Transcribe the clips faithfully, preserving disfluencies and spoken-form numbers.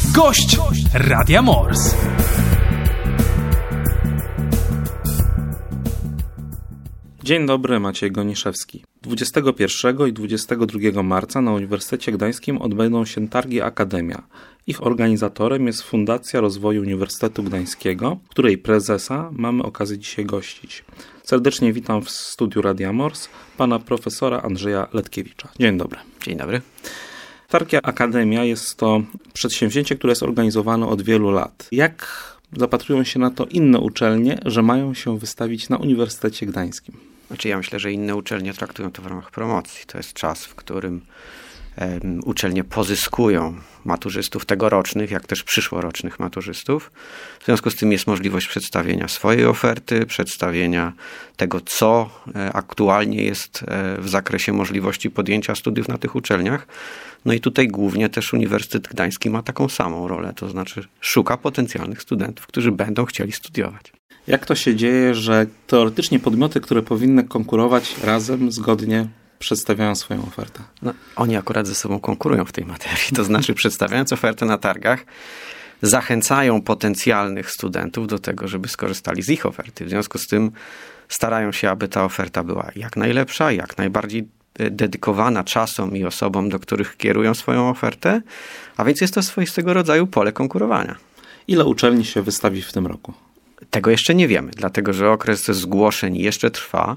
Gość Radia Mors. Dzień dobry, Maciej Goniszewski. dwudziestego pierwszego i dwudziestego drugiego marca na Uniwersytecie Gdańskim odbędą się targi Akademia. Ich organizatorem jest Fundacja Rozwoju Uniwersytetu Gdańskiego, której prezesa mamy okazję dzisiaj gościć. Serdecznie witam w studiu Radia Mors pana profesora Andrzeja Letkiewicza. Dzień dobry. Dzień dobry. Targi Akademia jest to przedsięwzięcie, które jest organizowane od wielu lat. Jak zapatrują się na to inne uczelnie, że mają się wystawić na Uniwersytecie Gdańskim? Znaczy ja myślę, że inne uczelnie traktują to w ramach promocji. To jest czas, w którym um, uczelnie pozyskują maturzystów tegorocznych, jak też przyszłorocznych maturzystów. W związku z tym jest możliwość przedstawienia swojej oferty, przedstawienia tego, co e, aktualnie jest e, w zakresie możliwości podjęcia studiów na tych uczelniach. No i tutaj głównie też Uniwersytet Gdański ma taką samą rolę, to znaczy szuka potencjalnych studentów, którzy będą chcieli studiować. Jak to się dzieje, że teoretycznie podmioty, które powinny konkurować razem, zgodnie przedstawiają swoją ofertę? No, oni akurat ze sobą konkurują w tej materii, to znaczy przedstawiając ofertę na targach, zachęcają potencjalnych studentów do tego, żeby skorzystali z ich oferty. W związku z tym starają się, aby ta oferta była jak najlepsza, jak najbardziej dedykowana czasom i osobom, do których kierują swoją ofertę, a więc jest to swoistego rodzaju pole konkurowania. Ile uczelni się wystawi w tym roku? Tego jeszcze nie wiemy, dlatego że okres zgłoszeń jeszcze trwa.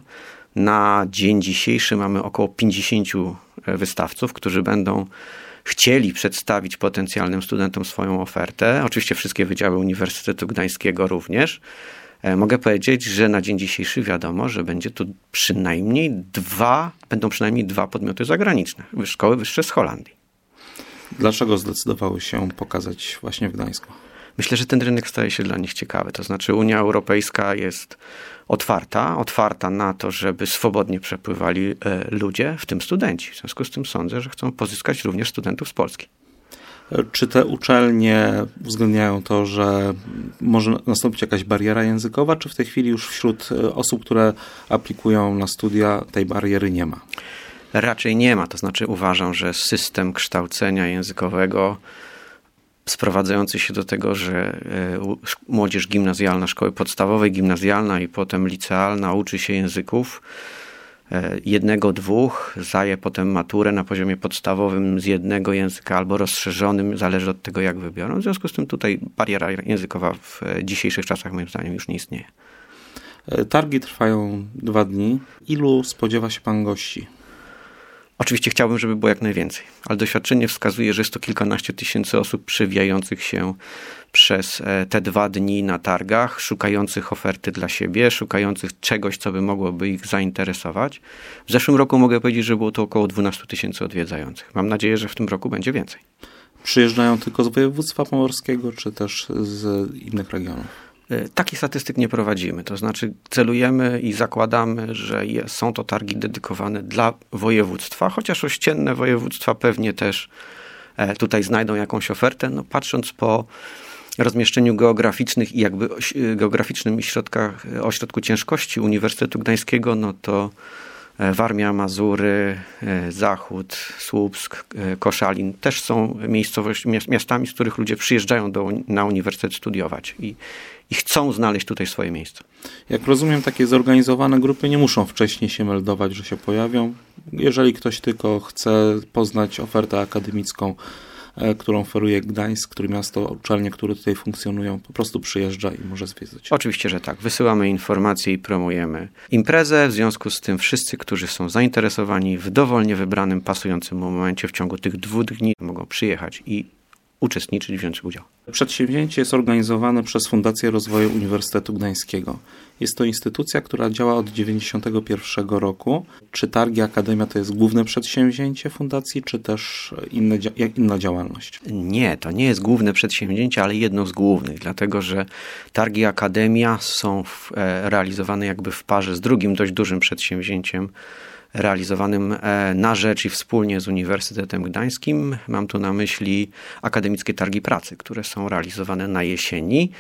Na dzień dzisiejszy mamy około pięćdziesięciu wystawców, którzy będą chcieli przedstawić potencjalnym studentom swoją ofertę. Oczywiście wszystkie wydziały Uniwersytetu Gdańskiego również. Mogę powiedzieć, że na dzień dzisiejszy wiadomo, że będzie tu przynajmniej dwa, będą przynajmniej dwa podmioty zagraniczne, szkoły wyższe z Holandii. Dlaczego zdecydowały się pokazać właśnie w Gdańsku? Myślę, że ten rynek staje się dla nich ciekawy. To znaczy Unia Europejska jest otwarta, otwarta na to, żeby swobodnie przepływali ludzie, w tym studenci. W związku z tym sądzę, że chcą pozyskać również studentów z Polski. Czy te uczelnie uwzględniają to, że może nastąpić jakaś bariera językowa, czy w tej chwili już wśród osób, które aplikują na studia, tej bariery nie ma? Raczej nie ma. To znaczy uważam, że system kształcenia językowego sprowadzający się do tego, że młodzież gimnazjalna, szkoły podstawowej, gimnazjalna i potem licealna uczy się języków jednego, dwóch, zdaje potem maturę na poziomie podstawowym z jednego języka albo rozszerzonym, zależy od tego, jak wybiorą. W związku z tym tutaj bariera językowa w dzisiejszych czasach moim zdaniem już nie istnieje. Targi trwają dwa dni. Ilu spodziewa się pan gości? Oczywiście chciałbym, żeby było jak najwięcej, ale doświadczenie wskazuje, że jest to kilkanaście tysięcy osób przewijających się przez te dwa dni na targach, szukających oferty dla siebie, szukających czegoś, co by mogłoby ich zainteresować. W zeszłym roku mogę powiedzieć, że było to około dwanaście tysięcy odwiedzających. Mam nadzieję, że w tym roku będzie więcej. Przyjeżdżają tylko z województwa pomorskiego, czy też z innych regionów? Takich statystyk nie prowadzimy, to znaczy celujemy i zakładamy, że są to targi dedykowane dla województwa, chociaż ościenne województwa pewnie też tutaj znajdą jakąś ofertę. No, patrząc po rozmieszczeniu geograficznych i jakby geograficznym i środkach, ośrodku ciężkości Uniwersytetu Gdańskiego, no to Warmia, Mazury, Zachód, Słupsk, Koszalin też są miejscowości, miastami, z których ludzie przyjeżdżają do, na uniwersytet studiować i, i chcą znaleźć tutaj swoje miejsce. Jak rozumiem, takie zorganizowane grupy nie muszą wcześniej się meldować, że się pojawią. Jeżeli ktoś tylko chce poznać ofertę akademicką, którą oferuje Gdańsk, które miasto, uczelnie, które tutaj funkcjonują, po prostu przyjeżdża i może zwiedzać. Oczywiście, że tak. Wysyłamy informacje i promujemy imprezę. W związku z tym wszyscy, którzy są zainteresowani w dowolnie wybranym, pasującym momencie w ciągu tych dwóch dni mogą przyjechać i uczestniczyć, wziąć udział. Przedsięwzięcie jest organizowane przez Fundację Rozwoju Uniwersytetu Gdańskiego. Jest to instytucja, która działa od dziewięćdziesiątego pierwszego roku. Czy Targi Akademia to jest główne przedsięwzięcie fundacji, czy też inne, inna działalność? Nie, to nie jest główne przedsięwzięcie, ale jedno z głównych, dlatego że Targi Akademia są w, e, realizowane jakby w parze z drugim dość dużym przedsięwzięciem realizowanym na rzecz i wspólnie z Uniwersytetem Gdańskim. Mam tu na myśli akademickie targi pracy, które są realizowane na jesieni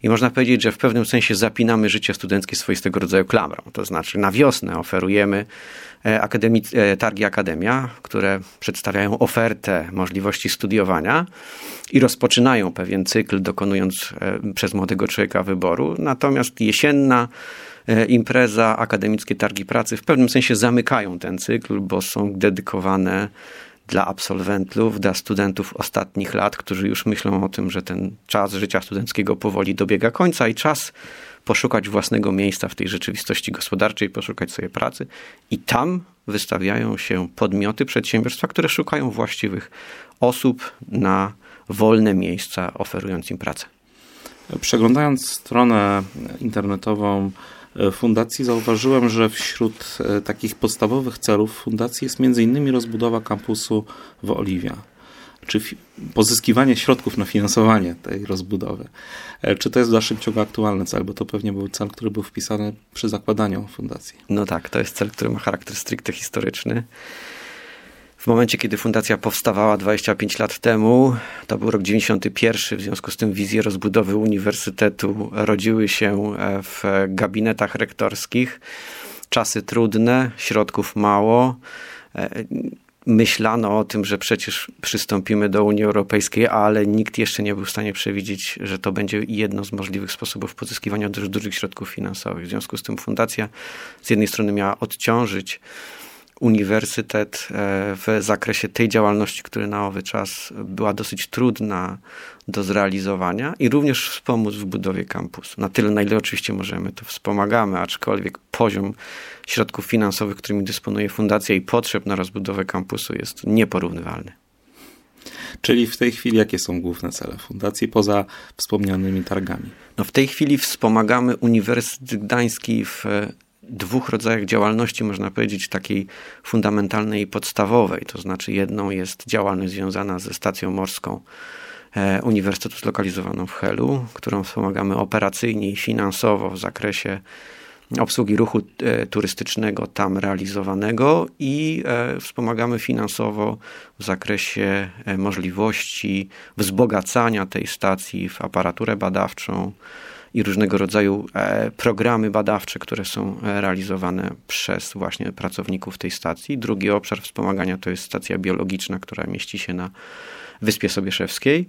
I można powiedzieć, że w pewnym sensie zapinamy życie studenckie swoistego rodzaju klamrą. To znaczy na wiosnę oferujemy akademi- targi Akademia, które przedstawiają ofertę możliwości studiowania i rozpoczynają pewien cykl, dokonując przez młodego człowieka wyboru. Natomiast jesienna impreza, akademickie targi pracy w pewnym sensie zamykają ten cykl, bo są dedykowane dla absolwentów, dla studentów ostatnich lat, którzy już myślą o tym, że ten czas życia studenckiego powoli dobiega końca i czas poszukać własnego miejsca w tej rzeczywistości gospodarczej, poszukać sobie pracy. I tam wystawiają się podmioty, przedsiębiorstwa, które szukają właściwych osób na wolne miejsca, oferując im pracę. Przeglądając stronę internetową fundacji, zauważyłem, że wśród takich podstawowych celów fundacji jest między innymi rozbudowa kampusu w Oliwia, czy pozyskiwanie środków na finansowanie tej rozbudowy. Czy to jest w dalszym ciągu aktualny cel, bo to pewnie był cel, który był wpisany przy zakładaniu fundacji. No tak, to jest cel, który ma charakter stricte historyczny. W momencie, kiedy fundacja powstawała dwadzieścia pięć lat temu, to był rok dziewięćdziesiąty pierwszy, w związku z tym wizje rozbudowy uniwersytetu rodziły się w gabinetach rektorskich. Czasy trudne, środków mało. Myślano o tym, że przecież przystąpimy do Unii Europejskiej, ale nikt jeszcze nie był w stanie przewidzieć, że to będzie jedno z możliwych sposobów pozyskiwania dużych, dużych środków finansowych. W związku z tym fundacja z jednej strony miała odciążyć uniwersytet w zakresie tej działalności, która na owy czas była dosyć trudna do zrealizowania i również wspomóc w budowie kampusu. Na tyle, na ile oczywiście możemy, to wspomagamy, aczkolwiek poziom środków finansowych, którymi dysponuje fundacja i potrzeb na rozbudowę kampusu jest nieporównywalny. Czyli w tej chwili jakie są główne cele fundacji poza wspomnianymi targami? No w tej chwili wspomagamy Uniwersytet Gdański w dwóch rodzajach działalności, można powiedzieć, takiej fundamentalnej i podstawowej. To znaczy jedną jest działalność związana ze stacją morską Uniwersytetu zlokalizowaną w Helu, którą wspomagamy operacyjnie i finansowo w zakresie obsługi ruchu turystycznego tam realizowanego i wspomagamy finansowo w zakresie możliwości wzbogacania tej stacji w aparaturę badawczą i różnego rodzaju programy badawcze, które są realizowane przez właśnie pracowników tej stacji. Drugi obszar wspomagania to jest stacja biologiczna, która mieści się na Wyspie Sobieszewskiej.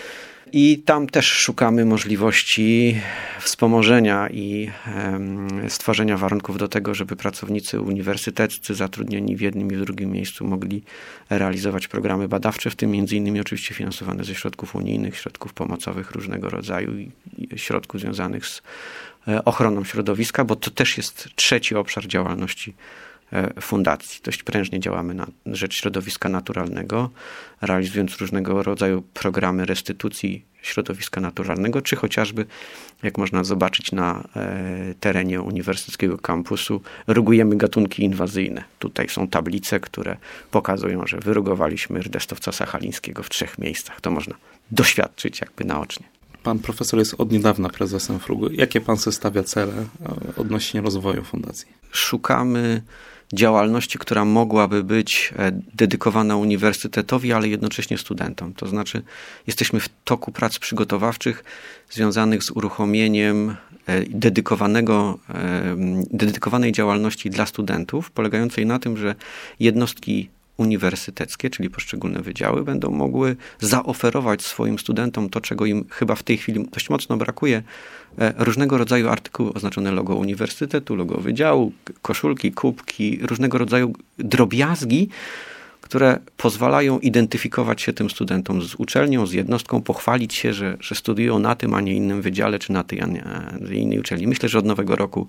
I tam też szukamy możliwości wspomożenia i stworzenia warunków do tego, żeby pracownicy uniwersyteccy zatrudnieni w jednym i w drugim miejscu mogli realizować programy badawcze, w tym między innymi oczywiście finansowane ze środków unijnych, środków pomocowych różnego rodzaju i środków związanych z ochroną środowiska, bo to też jest trzeci obszar działalności fundacji. Dość prężnie działamy na rzecz środowiska naturalnego, realizując różnego rodzaju programy restytucji środowiska naturalnego, czy chociażby, jak można zobaczyć na terenie uniwersyteckiego kampusu, rugujemy gatunki inwazyjne. Tutaj są tablice, które pokazują, że wyrugowaliśmy rdestowca sachalińskiego w trzech miejscach. To można doświadczyć jakby naocznie. Pan profesor jest od niedawna prezesem Frugu. Jakie pan sobie stawia cele odnośnie rozwoju fundacji? Szukamy działalności, która mogłaby być dedykowana uniwersytetowi, ale jednocześnie studentom. To znaczy jesteśmy w toku prac przygotowawczych związanych z uruchomieniem dedykowanego, dedykowanej działalności dla studentów, polegającej na tym, że jednostki uniwersyteckie, czyli poszczególne wydziały, będą mogły zaoferować swoim studentom to, czego im chyba w tej chwili dość mocno brakuje, różnego rodzaju artykuły oznaczone logo uniwersytetu, logo wydziału, koszulki, kubki, różnego rodzaju drobiazgi, które pozwalają identyfikować się tym studentom z uczelnią, z jednostką, pochwalić się, że, że studiują na tym, a nie innym wydziale, czy na tej, a nie innej uczelni. Myślę, że od nowego roku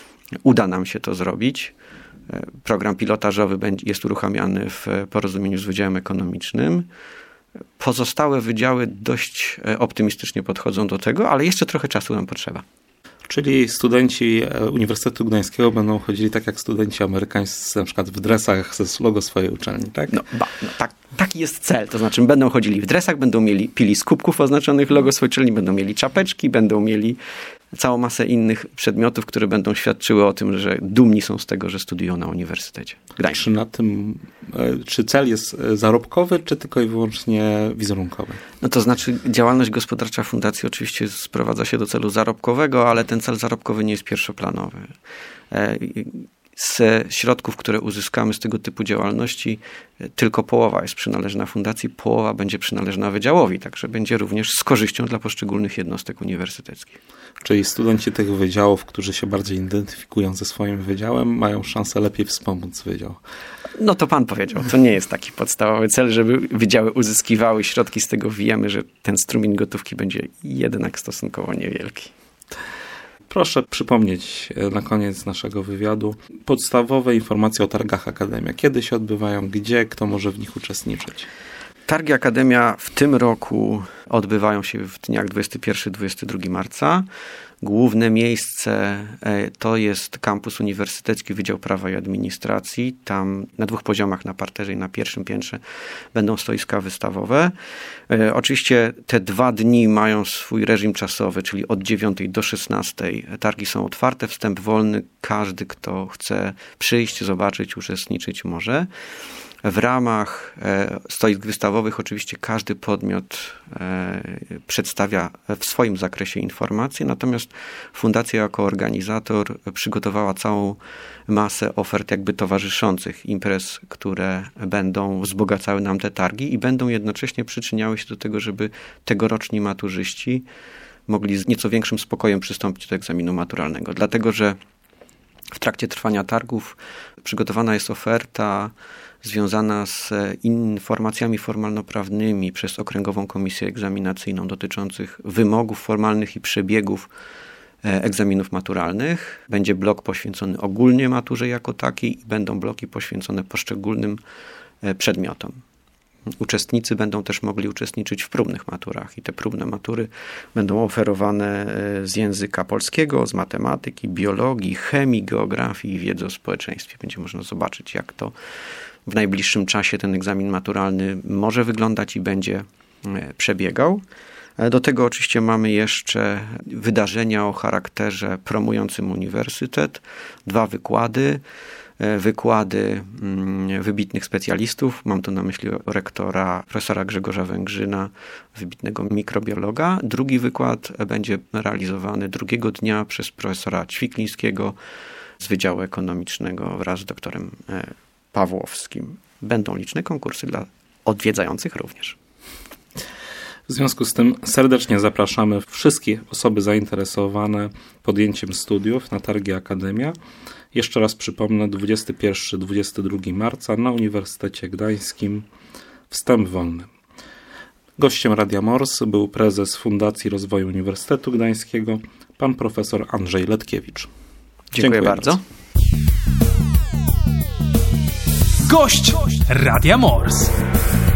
uda nam się to zrobić. Program pilotażowy jest uruchamiany w porozumieniu z Wydziałem Ekonomicznym. Pozostałe wydziały dość optymistycznie podchodzą do tego, ale jeszcze trochę czasu nam potrzeba. Czyli studenci Uniwersytetu Gdańskiego będą chodzili tak jak studenci amerykańscy, na przykład w dresach ze logo swojej uczelni, tak? No, ba, no tak, taki jest cel. To znaczy będą chodzili w dresach, będą mieli pili z kubków oznaczonych logo swojej uczelni, będą mieli czapeczki, będą mieli całą masę innych przedmiotów, które będą świadczyły o tym, że dumni są z tego, że studiują na Uniwersytecie Gdańskim. Czy na tym, czy cel jest zarobkowy, czy tylko i wyłącznie wizerunkowy? No to znaczy działalność gospodarcza fundacji oczywiście sprowadza się do celu zarobkowego, ale ten cel zarobkowy nie jest pierwszoplanowy. Z środków, które uzyskamy z tego typu działalności, tylko połowa jest przynależna fundacji, połowa będzie przynależna wydziałowi, także będzie również z korzyścią dla poszczególnych jednostek uniwersyteckich. Czyli studenci tych wydziałów, którzy się bardziej identyfikują ze swoim wydziałem, mają szansę lepiej wspomóc wydział. No to pan powiedział, to nie jest taki podstawowy cel, żeby wydziały uzyskiwały środki, z tego wiemy, że ten strumień gotówki będzie jednak stosunkowo niewielki. Proszę przypomnieć na koniec naszego wywiadu podstawowe informacje o targach Akademia. Kiedy się odbywają, gdzie, kto może w nich uczestniczyć? Targi Akademia w tym roku odbywają się w dniach dwudziestego pierwszego do dwudziestego drugiego marca. Główne miejsce to jest kampus uniwersytecki, Wydział Prawa i Administracji. Tam na dwóch poziomach, na parterze i na pierwszym piętrze, będą stoiska wystawowe. Oczywiście te dwa dni mają swój reżim czasowy, czyli od dziewiątej do szesnastej. Targi są otwarte, wstęp wolny. Każdy, kto chce przyjść, zobaczyć, uczestniczyć może. W ramach stoisk wystawowych oczywiście każdy podmiot przedstawia w swoim zakresie informacje, natomiast fundacja jako organizator przygotowała całą masę ofert jakby towarzyszących imprez, które będą wzbogacały nam te targi i będą jednocześnie przyczyniały się do tego, żeby tegoroczni maturzyści mogli z nieco większym spokojem przystąpić do egzaminu maturalnego. Dlatego, że w trakcie trwania targów przygotowana jest oferta związana z informacjami formalnoprawnymi przez Okręgową Komisję Egzaminacyjną dotyczących wymogów formalnych i przebiegów egzaminów maturalnych. Będzie blok poświęcony ogólnie maturze jako takiej i będą bloki poświęcone poszczególnym przedmiotom. Uczestnicy będą też mogli uczestniczyć w próbnych maturach i te próbne matury będą oferowane z języka polskiego, z matematyki, biologii, chemii, geografii i wiedzy o społeczeństwie. Będzie można zobaczyć, jak to w najbliższym czasie ten egzamin maturalny może wyglądać i będzie przebiegał. Do tego oczywiście mamy jeszcze wydarzenia o charakterze promującym uniwersytet, dwa wykłady, wykłady wybitnych specjalistów. Mam tu na myśli rektora profesora Grzegorza Węgrzyna, wybitnego mikrobiologa. Drugi wykład będzie realizowany drugiego dnia przez profesora Ćwiklińskiego z Wydziału Ekonomicznego wraz z doktorem Pawłowskim. Będą liczne konkursy dla odwiedzających również. W związku z tym serdecznie zapraszamy wszystkie osoby zainteresowane podjęciem studiów na targi Akademia. Jeszcze raz przypomnę, dwudziestego pierwszego do dwudziestego drugiego marca na Uniwersytecie Gdańskim, wstęp wolny. Gościem Radia Mors był prezes Fundacji Rozwoju Uniwersytetu Gdańskiego, pan profesor Andrzej Letkiewicz. Dziękuję, Dziękuję bardzo. bardzo. Gość Radia Mors.